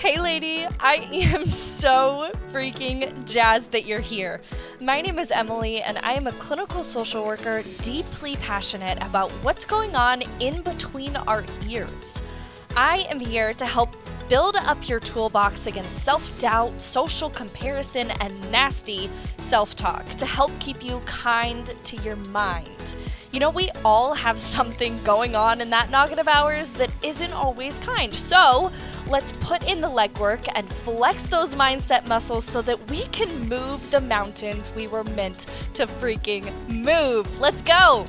Hey lady, I am so freaking jazzed that you're here. My name is Emily and I am a clinical social worker deeply passionate about what's going on in between our ears. I am here to help build up your toolbox against self-doubt, social comparison, and nasty self-talk to help keep you kind to your mind. You know, we all have something going on in that noggin of ours that isn't always kind. So let's put in the legwork and flex those mindset muscles so that we can move the mountains we were meant to freaking move. Let's go!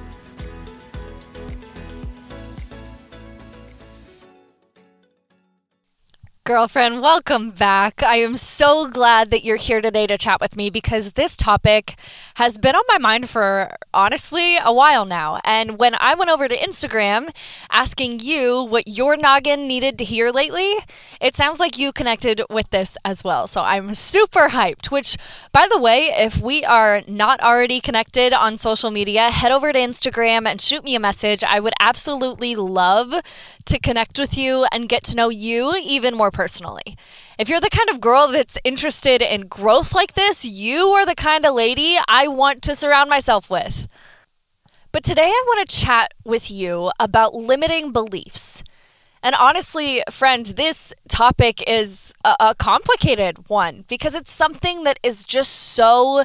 Girlfriend, welcome back. I am so glad that you're here today to chat with me because this topic has been on my mind for, honestly, a while now. And when I went over to Instagram asking you what your noggin needed to hear lately, it sounds like you connected with this as well. So I'm super hyped, which, by the way, if we are not already connected on social media, head over to Instagram and shoot me a message. I would absolutely love to connect with you and get to know you even more personally. If you're the kind of girl that's interested in growth like this, you are the kind of lady I want to surround myself with. But today I want to chat with you about limiting beliefs. And honestly, friend, this topic is a complicated one because it's something that is just so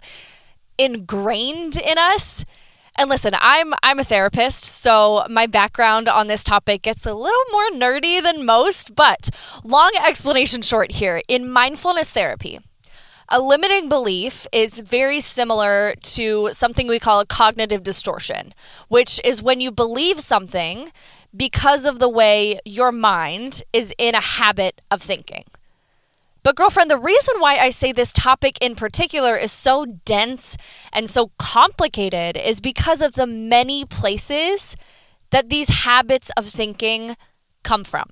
ingrained in us. And listen, I'm a therapist, so my background on this topic gets a little more nerdy than most, but long explanation short here. In mindfulness therapy, a limiting belief is very similar to something we call a cognitive distortion, which is when you believe something because of the way your mind is in a habit of thinking. But girlfriend, the reason why I say this topic in particular is so dense and so complicated is because of the many places that these habits of thinking come from.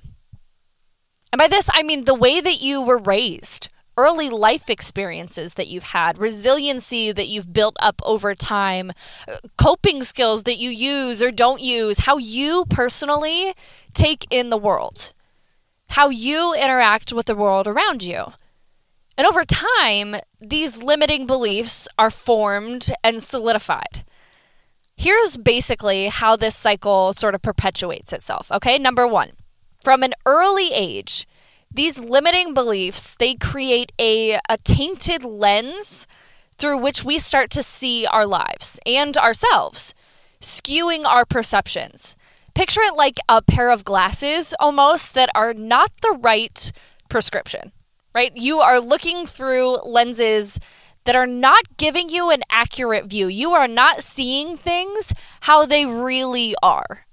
And by this, I mean the way that you were raised, early life experiences that you've had, resiliency that you've built up over time, coping skills that you use or don't use, how you personally take in the world, how you interact with the world around you. And over time, these limiting beliefs are formed and solidified. Here's basically how this cycle sort of perpetuates itself, okay? Number one, from an early age, these limiting beliefs, they create a tainted lens through which we start to see our lives and ourselves, skewing our perceptions. Picture it like a pair of glasses almost that are not the right prescription, right? You are looking through lenses that are not giving you an accurate view. You are not seeing things how they really are.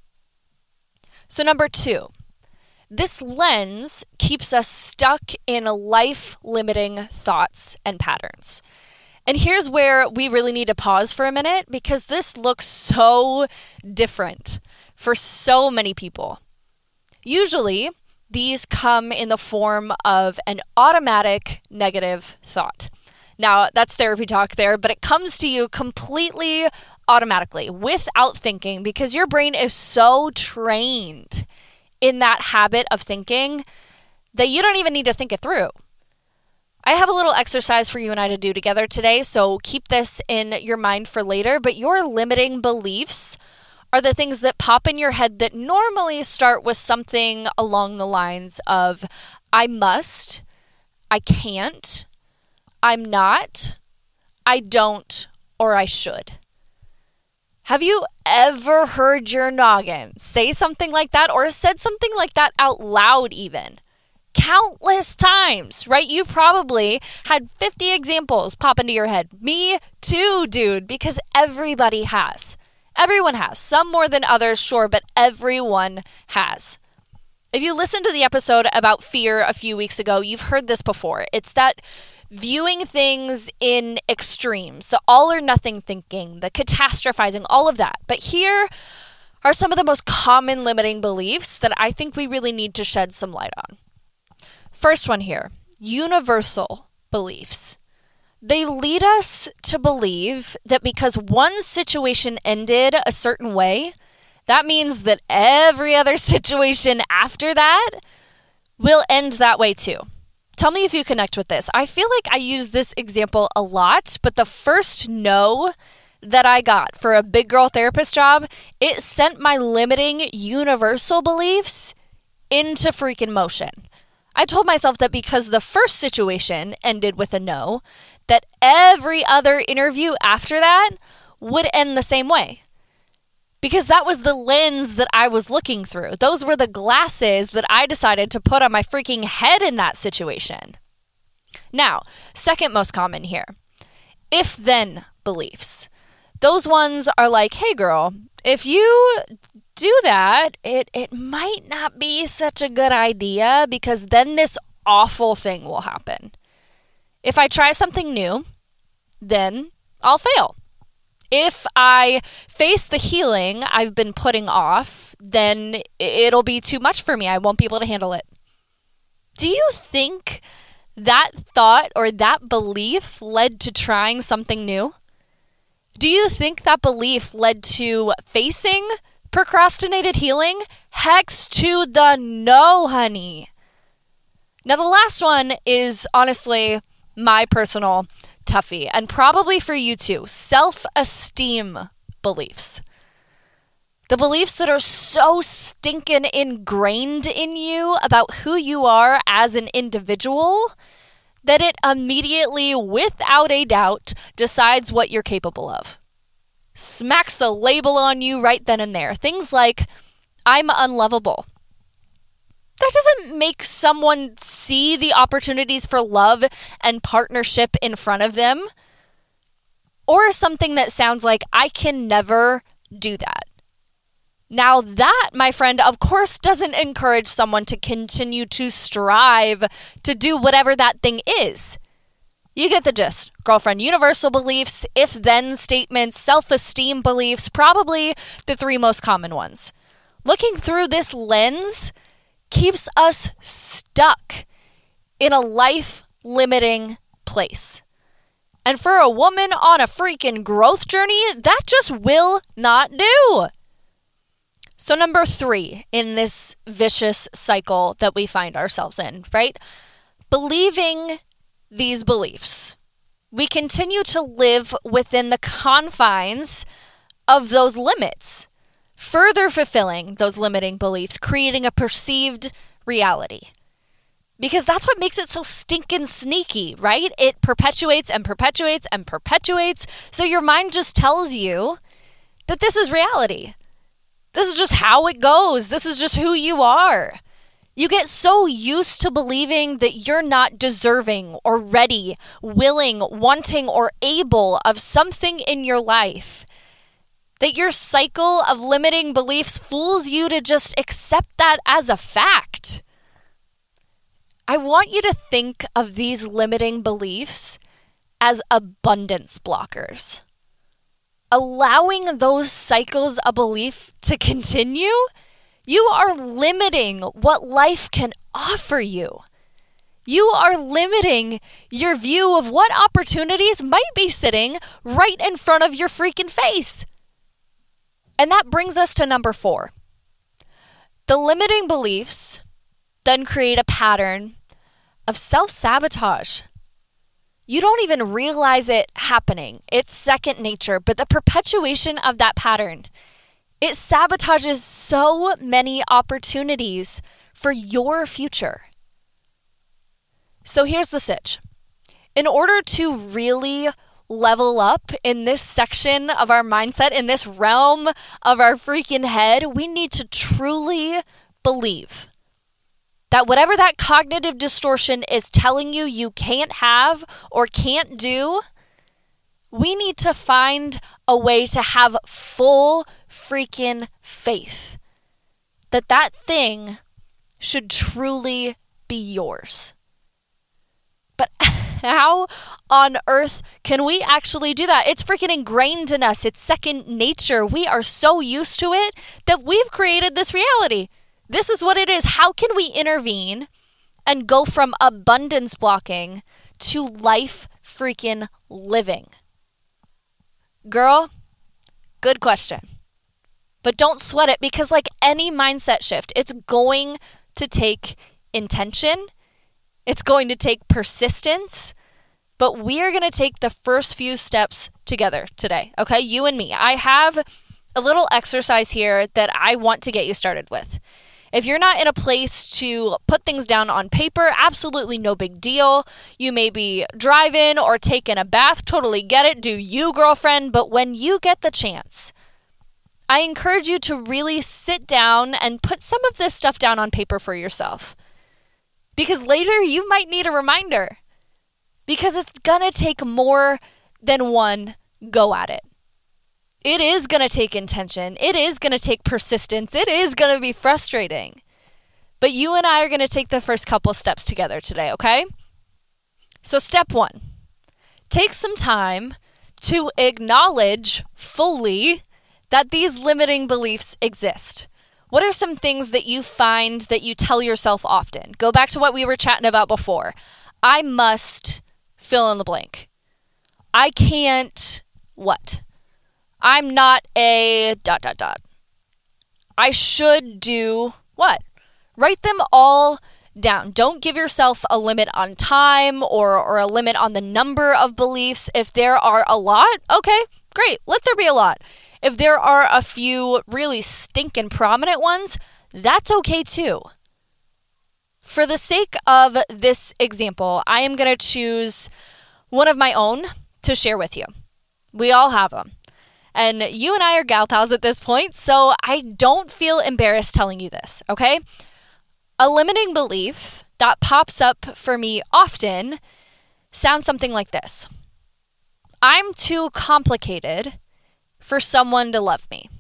So number two, this lens keeps us stuck in life-limiting thoughts and patterns. And here's where we really need to pause for a minute because this looks so different for so many people. Usually, these come in the form of an automatic negative thought. Now, that's therapy talk there, but it comes to you completely automatically without thinking because your brain is so trained in that habit of thinking that you don't even need to think it through. I have a little exercise for you and I to do together today, so keep this in your mind for later, but your limiting beliefs are the things that pop in your head that normally start with something along the lines of, I must, I can't, I'm not, I don't, or I should. Have you ever heard your noggin say something like that or said something like that out loud even? Countless times, right? You probably had 50 examples pop into your head. Me too, dude, because everybody has. Everyone has. Some more than others, sure, but everyone has. If you listened to the episode about fear a few weeks ago, you've heard this before. It's that viewing things in extremes, the all or nothing thinking, the catastrophizing, all of that. But here are some of the most common limiting beliefs that I think we really need to shed some light on. First one here, universal beliefs. They lead us to believe that because one situation ended a certain way, that means that every other situation after that will end that way too. Tell me if you connect with this. I feel like I use this example a lot, but the first no that I got for a big girl therapist job, it sent my limiting universal beliefs into freaking motion. I told myself that because the first situation ended with a no, that every other interview after that would end the same way. Because that was the lens that I was looking through. Those were the glasses that I decided to put on my freaking head in that situation. Now, second most common here, if-then beliefs. Those ones are like, hey girl, if you do that, it might not be such a good idea because then this awful thing will happen. If I try something new, then I'll fail. If I face the healing I've been putting off, then it'll be too much for me. I won't be able to handle it. Do you think that thought or that belief led to trying something new? Do you think that belief led to facing procrastinated healing? Hex to the no, honey. Now, the last one is honestly my personal toughie, and probably for you too, self-esteem beliefs. The beliefs that are so stinking ingrained in you about who you are as an individual that it immediately, without a doubt, decides what you're capable of. Smacks a label on you right then and there. Things like, I'm unlovable. That doesn't make someone see the opportunities for love and partnership in front of them. Or something that sounds like, I can never do that. Now that, my friend, of course doesn't encourage someone to continue to strive to do whatever that thing is. You get the gist. Girlfriend, universal beliefs, if-then statements, self-esteem beliefs, probably the three most common ones. Looking through this lens keeps us stuck in a life-limiting place. And for a woman on a freaking growth journey, that just will not do. So number 3 in this vicious cycle that we find ourselves in, right? Believing these beliefs. We continue to live within the confines of those limits, further fulfilling those limiting beliefs, creating a perceived reality. Because that's what makes it so stinking sneaky, right? It perpetuates and perpetuates and perpetuates. So your mind just tells you that this is reality. This is just how it goes. This is just who you are. You get so used to believing that you're not deserving or ready, willing, wanting, or able of something in your life that your cycle of limiting beliefs fools you to just accept that as a fact. I want you to think of these limiting beliefs as abundance blockers. Allowing those cycles of belief to continue, you are limiting what life can offer you. You are limiting your view of what opportunities might be sitting right in front of your freaking face. And that brings us to number 4. The limiting beliefs then create a pattern of self-sabotage. You don't even realize it happening. It's second nature, but the perpetuation of that pattern, it sabotages so many opportunities for your future. So here's the sitch. In order to really level up in this section of our mindset, in this realm of our freaking head, we need to truly believe that whatever that cognitive distortion is telling you you can't have or can't do, we need to find a way to have full freaking faith that that thing should truly be yours. But how on earth can we actually do that? It's freaking ingrained in us. It's second nature. We are so used to it that we've created this reality. This is what it is. How can we intervene and go from abundance blocking to life freaking living? Girl, good question. But don't sweat it because like any mindset shift, it's going to take intention. It's going to take persistence. But we are going to take the first few steps together today, okay? You and me. I have a little exercise here that I want to get you started with. If you're not in a place to put things down on paper, absolutely no big deal. You may be driving or taking a bath. Totally get it. Do you, girlfriend? But when you get the chance, I encourage you to really sit down and put some of this stuff down on paper for yourself. Because later you might need a reminder. Because it's going to take more than one go at it. It is going to take intention. It is going to take persistence. It is going to be frustrating. But you and I are going to take the first couple steps together today, okay? So step 1, take some time to acknowledge fully that these limiting beliefs exist. What are some things that you find that you tell yourself often? Go back to what we were chatting about before. I must fill in the blank. I can't what? I'm not a ... I should do what? Write them all down. Don't give yourself a limit on time or a limit on the number of beliefs. If there are a lot, okay, great. Let there be a lot. If there are a few really stinking prominent ones, that's okay too. For the sake of this example, I am going to choose one of my own to share with you. We all have them. And you and I are gal pals at this point, so I don't feel embarrassed telling you this, okay? A limiting belief that pops up for me often sounds something like this. I'm too complicated for someone to love me.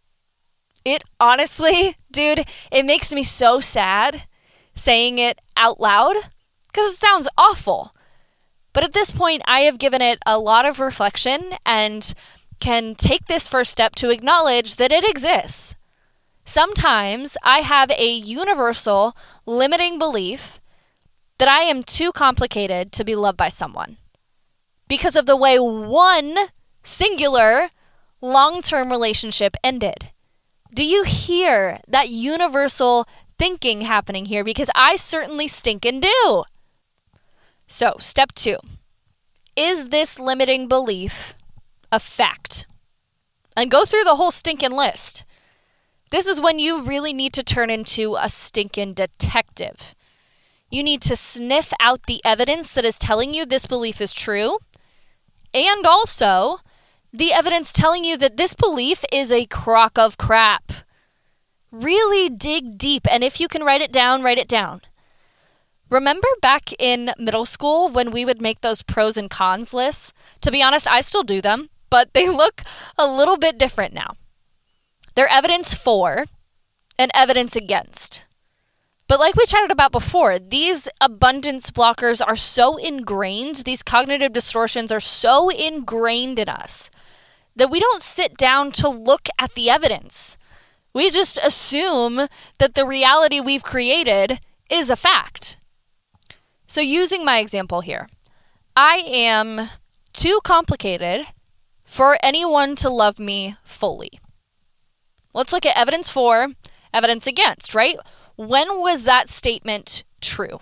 It honestly, dude, it makes me so sad saying it out loud because it sounds awful. But at this point, I have given it a lot of reflection and can take this first step to acknowledge that it exists. Sometimes I have a universal limiting belief that I am too complicated to be loved by someone because of the way one singular long-term relationship ended. Do you hear that universal thinking happening here? Because I certainly stinkin' do. So, step 2. Is this limiting belief a fact? And go through the whole stinking list. This is when you really need to turn into a stinking detective. You need to sniff out the evidence that is telling you this belief is true, and also the evidence telling you that this belief is a crock of crap. Really dig deep, and if you can write it down, write it down. Remember back in middle school when we would make those pros and cons lists? To be honest, I still do them, but they look a little bit different now. They're evidence for and evidence against. But like we chatted about before, these abundance blockers are so ingrained, these cognitive distortions are so ingrained in us that we don't sit down to look at the evidence. We just assume that the reality we've created is a fact. So using my example here, I am too complicated for anyone to love me fully. Let's look at evidence for, evidence against, right? When was that statement true?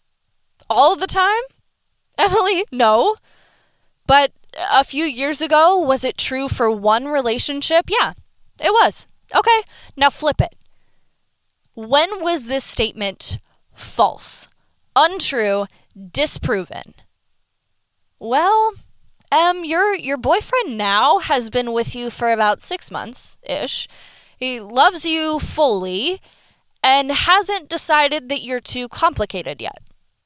All the time? Emily, no. But a few years ago, was it true for one relationship? Yeah, it was. Okay, now flip it. When was this statement false, untrue, disproven? Well, your boyfriend now has been with you for about 6 months-ish. He loves you fully and hasn't decided that you're too complicated yet.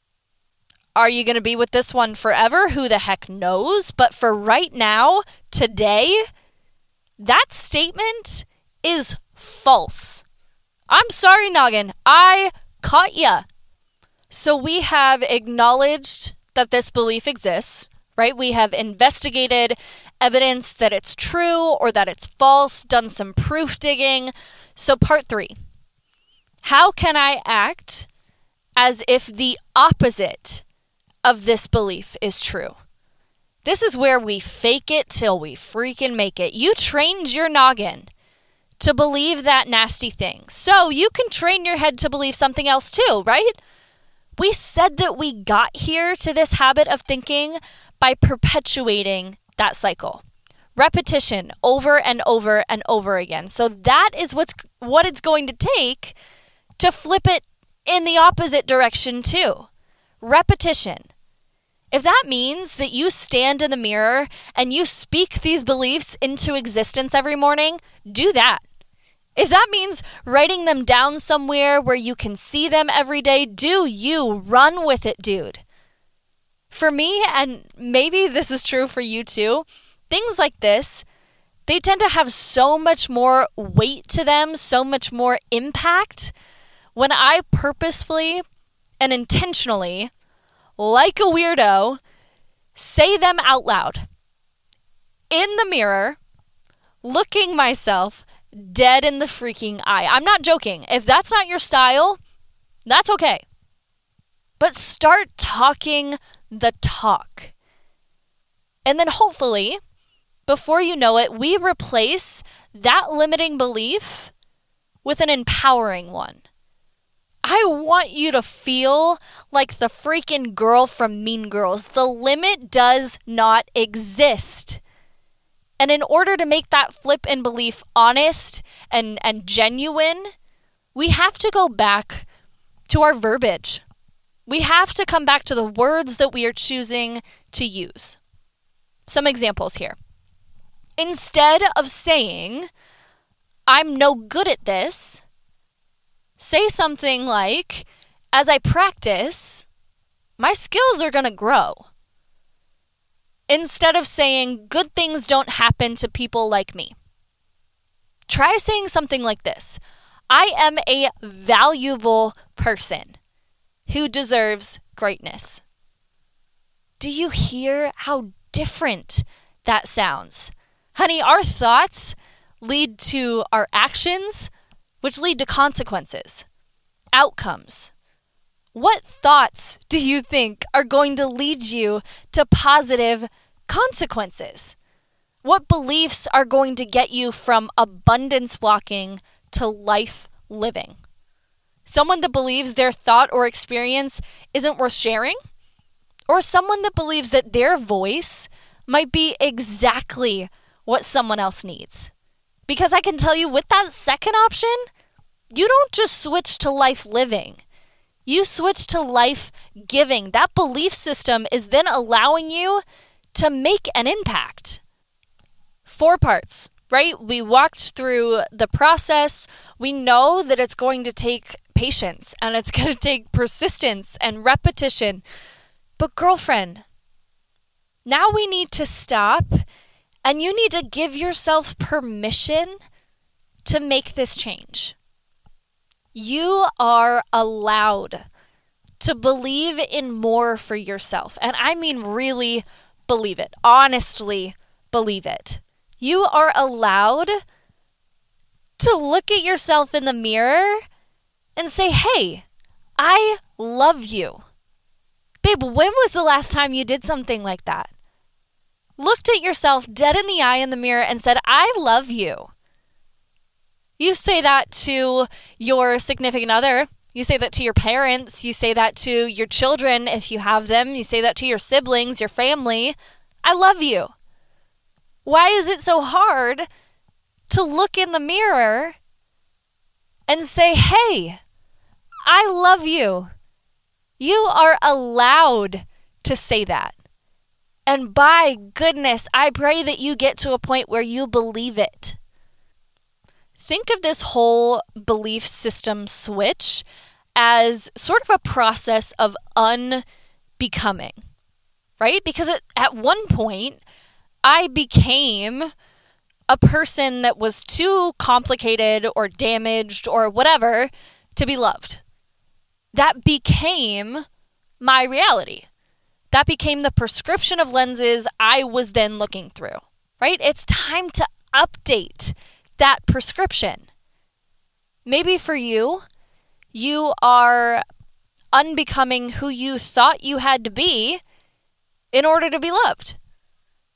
Are you going to be with this one forever? Who the heck knows? But for right now, today, that statement is false. I'm sorry, Noggin. I caught ya. So we have acknowledged that this belief exists, right? We have investigated evidence that it's true or that it's false, done some proof digging. So part 3, how can I act as if the opposite of this belief is true? This is where we fake it till we freaking make it. You trained your noggin to believe that nasty thing. So you can train your head to believe something else too, right? We said that we got here to this habit of thinking by perpetuating that cycle. Repetition over and over and over again. So that is what it's going to take to flip it in the opposite direction too. Repetition. If that means that you stand in the mirror and you speak these beliefs into existence every morning, do that. If that means writing them down somewhere where you can see them every day, do you. Run with it, dude. For me, and maybe this is true for you too, things like this, they tend to have so much more weight to them, so much more impact when I purposefully and intentionally, like a weirdo, say them out loud. In the mirror, looking myself dead in the freaking eye. I'm not joking. If that's not your style, that's okay. But start talking the talk. And then hopefully, before you know it, we replace that limiting belief with an empowering one. I want you to feel like the freaking girl from Mean Girls. The limit does not exist. And in order to make that flip in belief honest and genuine, we have to go back to our verbiage. We have to come back to the words that we are choosing to use. Some examples here. Instead of saying, I'm no good at this, say something like, as I practice, my skills are going to grow. Instead of saying, good things don't happen to people like me, try saying something like this. I am a valuable person who deserves greatness. Do you hear how different that sounds? Honey, our thoughts lead to our actions, which lead to consequences, outcomes. What thoughts do you think are going to lead you to positive consequences? What beliefs are going to get you from abundance blocking to life living? Someone that believes their thought or experience isn't worth sharing? Or someone that believes that their voice might be exactly what someone else needs? Because I can tell you, with that second option, you don't just switch to life living. You switch to life giving. That belief system is then allowing you to make an impact. 4 parts, right? We walked through the process. We know that it's going to take patience and it's going to take persistence and repetition. But girlfriend, now we need to stop and you need to give yourself permission to make this change. You are allowed to believe in more for yourself. And I mean really believe it. Honestly believe it. You are allowed to look at yourself in the mirror and say, hey, I love you. Babe, when was the last time you did something like that? Looked at yourself dead in the eye in the mirror and said, I love you. You say that to your significant other. You say that to your parents. You say that to your children if you have them. You say that to your siblings, your family. I love you. Why is it so hard to look in the mirror and say, hey, I love you? You are allowed to say that. And by goodness, I pray that you get to a point where you believe it. Think of this whole belief system switch as sort of a process of unbecoming, right? Because at one point, I became a person that was too complicated or damaged or whatever to be loved. That became my reality. That became the prescription of lenses I was then looking through, right? It's time to update that prescription. Maybe for you, you are unbecoming who you thought you had to be in order to be loved.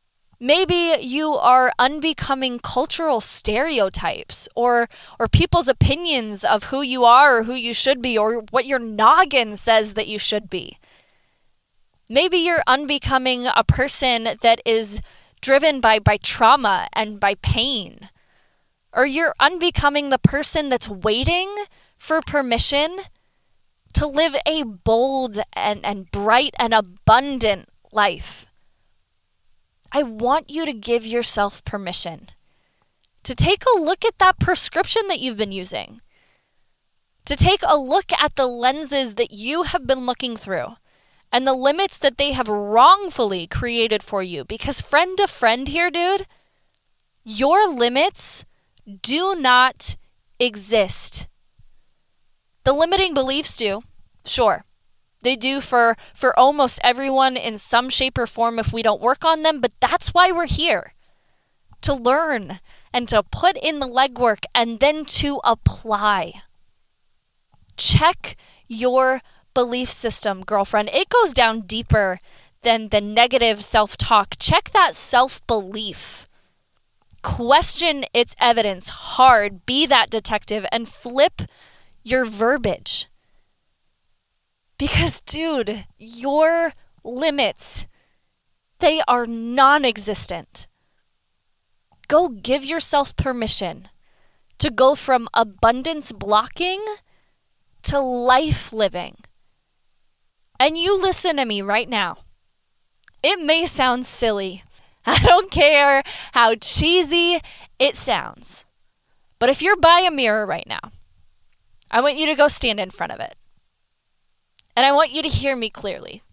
Maybe you are unbecoming cultural stereotypes or people's opinions of who you are or who you should be or what your noggin says that you should be. Maybe you're unbecoming a person that is driven by trauma and by pain. Or you're unbecoming the person that's waiting for permission to live a bold and bright and abundant life. I want you to give yourself permission to take a look at that prescription that you've been using, to take a look at the lenses that you have been looking through and the limits that they have wrongfully created for you. Because friend to friend here, dude, your limits do not exist. The limiting beliefs do, sure. They do for almost everyone in some shape or form if we don't work on them, but that's why we're here. To learn and to put in the legwork and then to apply. Check your belief system, girlfriend. It goes down deeper than the negative self-talk. Check that self-belief. Question its evidence hard. Be that detective and flip your verbiage. Because, dude, your limits, they are non-existent. Go give yourself permission to go from abundance blocking to life living. And you listen to me right now. It may sound silly. I don't care how cheesy it sounds. But if you're by a mirror right now, I want you to go stand in front of it. And I want you to hear me clearly.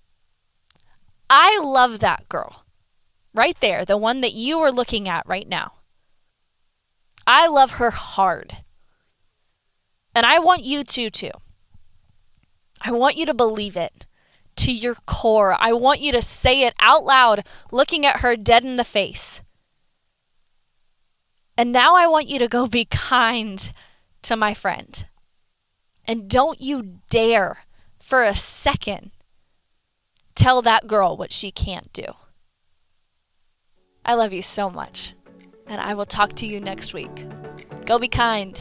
I love that girl. Right there, the one that you are looking at right now. I love her hard. And I want you to too. I want you to believe it to your core. I want you to say it out loud, looking at her dead in the face. And now I want you to go be kind to my friend. And don't you dare for a second tell that girl what she can't do. I love you so much, and I will talk to you next week. Go be kind.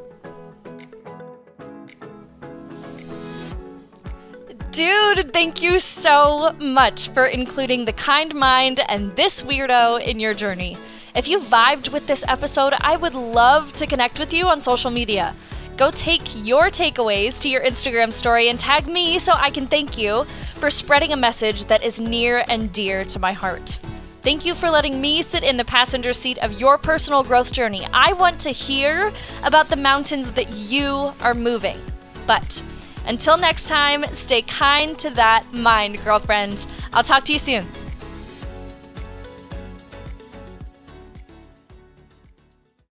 Dude, thank you so much for including the kind mind and this weirdo in your journey. If you vibed with this episode, I would love to connect with you on social media. Go take your takeaways to your Instagram story and tag me so I can thank you for spreading a message that is near and dear to my heart. Thank you for letting me sit in the passenger seat of your personal growth journey. I want to hear about the mountains that you are moving. But until next time, stay kind to that mind, girlfriend. I'll talk to you soon.